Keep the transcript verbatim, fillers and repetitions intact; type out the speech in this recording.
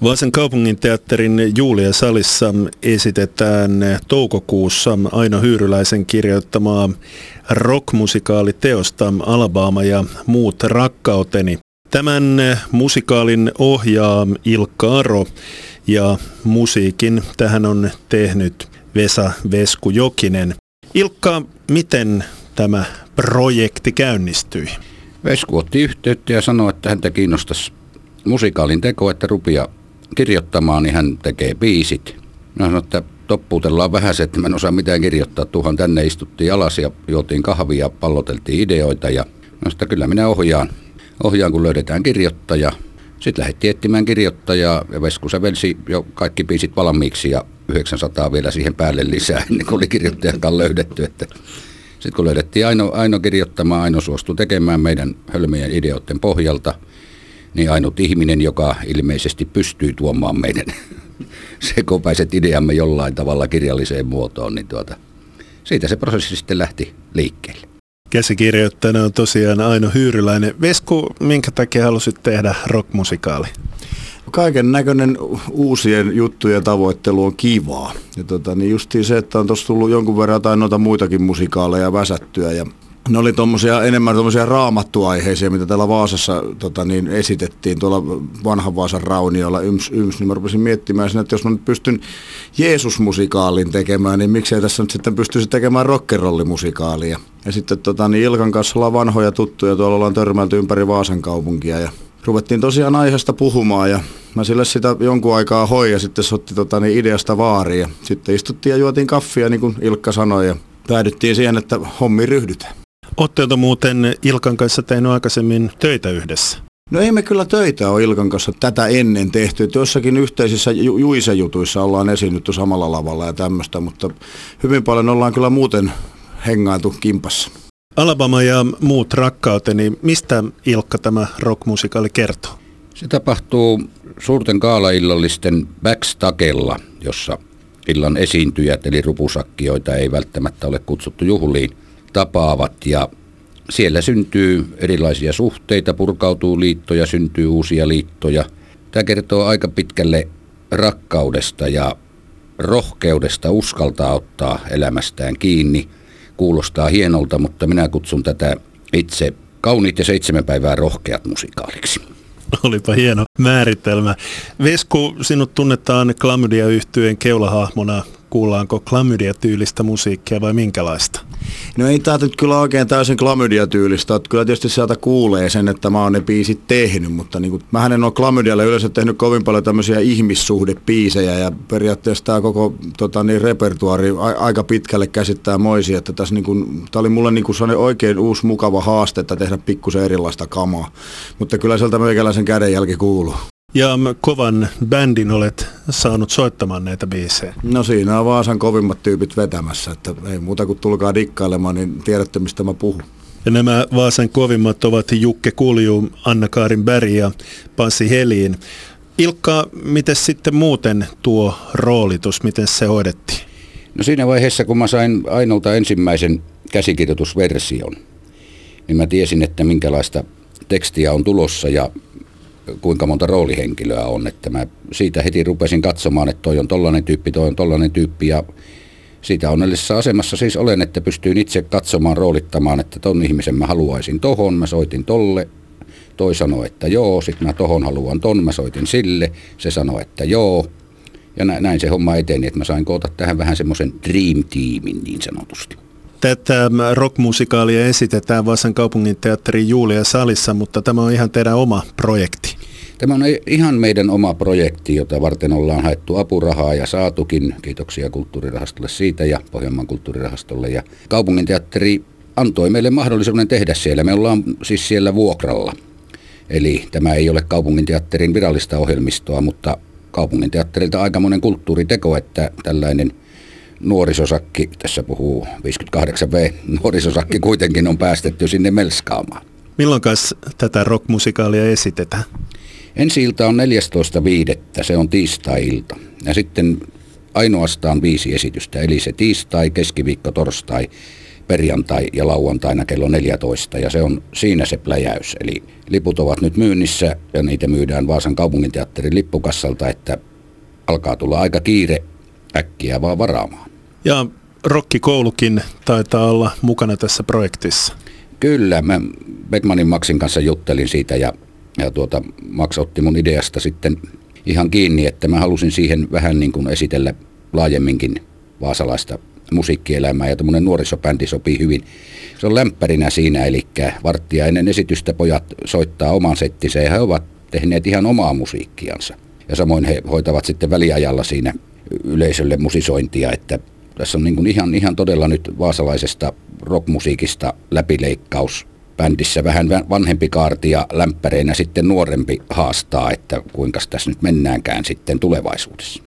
Vaasan kaupunginteatterin Julia-salissa esitetään toukokuussa Aino Hyyryläisen kirjoittamaa rockmusikaaliteosta Alabama ja muut rakkauteni. Tämän musikaalin ohjaa Ilkka Aro ja musiikin tähän on tehnyt Vesa Vesku Jokinen. Ilkka, miten tämä projekti käynnistyi? Vesku otti yhteyttä ja sanoi, että häntä kiinnostaisi musikaalin teko, että rupia kirjoittamaan, niin hän tekee biisit. Mä sanoin, että toppuutellaan vähän se, että mä en osaa mitään kirjoittaa. Tuohon tänne istuttiin alas ja juotiin kahvia, palloteltiin ideoita ja mä sanoin, että kyllä minä ohjaan. Ohjaan, kun löydetään kirjoittaja. Sitten lähdettiin etsimään kirjoittajaa ja Vesku sävelsi jo kaikki biisit valmiiksi ja yhdeksänsataa vielä siihen päälle lisää, ennen kuin oli kirjoittajakaan löydetty. Sitten kun löydettiin Aino, Aino kirjoittamaan, Aino suostui tekemään meidän hölmöjen ideoiden pohjalta, niin ainut ihminen, joka ilmeisesti pystyy tuomaan meidän sekopäiset ideamme jollain tavalla kirjalliseen muotoon, niin tuota, siitä se prosessi sitten lähti liikkeelle. Käsikirjoittajana on tosiaan Aino Hyyryläinen. Vesku, minkä takia halusit tehdä rockmusikaali? Kaiken näköinen uusien juttujen tavoittelu on kivaa. Ja tota, niin justiin se, että on tuossa tullut jonkun verran tai noita muitakin musikaaleja väsättyä. Ja ne oli tommosia, enemmän tuommoisia raamattuaiheisia, mitä täällä Vaasassa tota, niin esitettiin tuolla vanhan Vaasan raunioilla yms, yms. Niin mä rupesin miettimään sen, että jos mä nyt pystyn Jeesus-musikaalin tekemään, niin miksei tässä nyt sitten pystyisi tekemään rock'n'rollimusikaalia. Ja sitten tota, niin Ilkan kanssa ollaan vanhoja tuttuja, tuolla ollaan törmäilty ympäri Vaasan kaupunkia ja ruvettiin tosiaan aiheesta puhumaan ja mä sille sitä jonkun aikaa hoin ja sitten se otti tota, niin ideasta vaariin. Ja sitten istuttiin ja juotiin kaffia, niin kuin Ilkka sanoi, ja päädyttiin siihen, että hommi ryhdytään. Oletteko muuten Ilkan kanssa tehnyt aikaisemmin töitä yhdessä? No ei me kyllä töitä ole Ilkan kanssa tätä ennen tehty. Että jossakin yhteisissä ju- juisejutuissa ollaan esiinnytty samalla lavalla ja tämmöistä, mutta hyvin paljon ollaan kyllä muuten hengailtu kimpassa. Alabama ja muut rakkauteni, mistä Ilkka tämä rockmusikaali kertoo? Se tapahtuu suurten gaalaillallisten backstagella, jossa illan esiintyjät eli rupusakkijoita ei välttämättä ole kutsuttu juhliin, tapaavat ja siellä syntyy erilaisia suhteita, purkautuu liittoja, syntyy uusia liittoja. Tämä kertoo aika pitkälle rakkaudesta ja rohkeudesta uskaltaa ottaa elämästään kiinni. Kuulostaa hienolta, mutta minä kutsun tätä itse Kauniit ja seitsemän päivää rohkeat musikaaliksi. Olipa hieno määritelmä. Vesku, sinut tunnetaan Klamydia-yhtyeen keulahahmona. Kuullaanko klamydia-tyylistä musiikkia vai minkälaista? No ei tämä nyt kyllä oikein täysin klamydia-tyylistä. Kyllä tietysti sieltä kuulee sen, että mä oon ne biisit tehnyt, mutta niin kuin, mähän en ole klamydialle yleensä tehnyt kovin paljon tämmöisiä ihmissuhdebiisejä ja periaatteessa tämä koko tota, niin, repertuaari a- aika pitkälle käsittää moisia, että tässä niin kuin, tämä oli mulle niin kuin sellainen oikein uusi mukava haaste, että tehdä pikkusen erilaista kamaa, mutta kyllä sieltä meikäläisen kädenjälki kuuluu. Ja kovan bändin olet saanut soittamaan näitä biisejä. No siinä on Vaasan kovimmat tyypit vetämässä, että ei muuta kuin tulkaa dikkailemaan, niin tiedätte mistä mä puhun. Ja nämä Vaasan kovimmat ovat Jukke Kulju, Anna-Kaarin Berg ja Pasi Helin. Ilkka, miten sitten muuten tuo roolitus, miten se hoidettiin? No siinä vaiheessa, kun mä sain Ainolta ensimmäisen käsikirjoitusversion, niin mä tiesin, että minkälaista tekstiä on tulossa ja kuinka monta roolihenkilöä on, että mä siitä heti rupesin katsomaan, että toi on tollainen tyyppi, toi on tollainen tyyppi ja siitä onnellisessa asemassa siis olen, että pystyin itse katsomaan, roolittamaan, että ton ihmisen mä haluaisin tohon, mä soitin tolle, toi sanoi, että joo, sit mä tohon haluan ton, mä soitin sille, se sanoi, että joo ja näin se homma eteni, että mä sain koota tähän vähän semmoisen dream teamin niin sanotusti. Tätä rockmusikaalia esitetään Vaasan kaupunginteatterin Julia-salissa, mutta tämä on ihan teidän oma projekti. Tämä on ihan meidän oma projekti, jota varten ollaan haettu apurahaa ja saatukin. Kiitoksia Kulttuurirahastolle siitä ja Pohjanmaan kulttuurirahastolle. Ja kaupunginteatteri antoi meille mahdollisuuden tehdä siellä. Me ollaan siis siellä vuokralla. Eli tämä ei ole kaupunginteatterin virallista ohjelmistoa, mutta kaupunginteatterilta aikamoinen kulttuuriteko, että tällainen nuorisosakki, tässä puhuu viisikymmentäkahdeksan vuotias nuorisosakki kuitenkin on päästetty sinne melskaamaan. Milloinkas tätä rockmusikaalia esitetään? Ensi-ilta on neljästoista viidettä, se on tiistai-ilta. Ja sitten ainoastaan viisi esitystä, eli se tiistai, keskiviikko, torstai, perjantai ja lauantaina kello neljätoista ja se on siinä se pläjäys. Eli liput ovat nyt myynnissä ja niitä myydään Vaasan kaupunginteatterin lippukassalta, että alkaa tulla aika kiire äkkiä vaan varaamaan. Ja rokkikoulukin taitaa olla mukana tässä projektissa. Kyllä, mä Beckmanin Maxin kanssa juttelin siitä ja, ja tuota, Max otti mun ideasta sitten ihan kiinni, että mä halusin siihen vähän niin kuin esitellä laajemminkin vaasalaista musiikkielämää ja tämmöinen nuorisobändi sopii hyvin. Se on lämpärinä siinä, eli varttia ennen esitystä pojat soittaa oman settinsä ja he ovat tehneet ihan omaa musiikkiansa. Ja samoin he hoitavat sitten väliajalla siinä yleisölle musisointia, että tässä on niin kuin ihan, ihan todella nyt vaasalaisesta rockmusiikista läpileikkaus. Bändissä vähän vanhempi kaarti ja lämpäreinä sitten nuorempi haastaa, että kuinka tässä nyt mennäänkään sitten tulevaisuudessa.